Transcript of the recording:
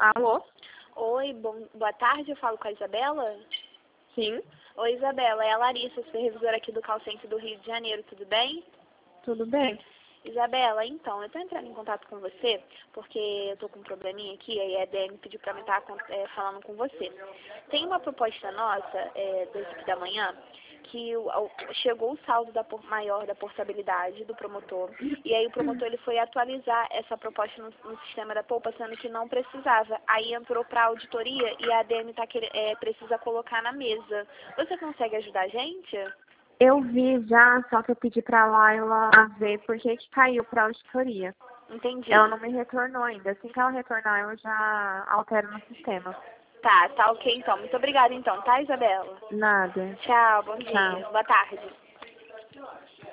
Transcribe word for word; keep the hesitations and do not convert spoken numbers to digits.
Alô? Oi, bom, boa tarde, eu falo com a Isabela? Sim, Oi, Isabela, é a Larissa, supervisora aqui do Call Center do Rio de Janeiro, tudo bem? tudo bem. Isabela, então, eu tô entrando em contato com você, porque eu tô com um probleminha aqui, aí a D M pediu pra me estar é, falando com você. Tem uma proposta nossa, é, da equipe da manhã, que o, o- chegou o saldo da, por- maior da portabilidade do promotor, e aí o promotor ele foi atualizar essa proposta no, no sistema da Poupa, sendo que não precisava. Aí entrou pra auditoria e a D M tá quer- é, precisa colocar na mesa. Você consegue ajudar a gente? Eu vi já, só que eu pedi pra Laila ver por que que caiu pra auditoria. Entendi. Ela não me retornou ainda. Assim que ela retornar, eu já altero no sistema. Tá, tá ok então. Muito obrigada então, tá, Isabela? Nada. Tchau, bom dia. Tchau. Boa tarde.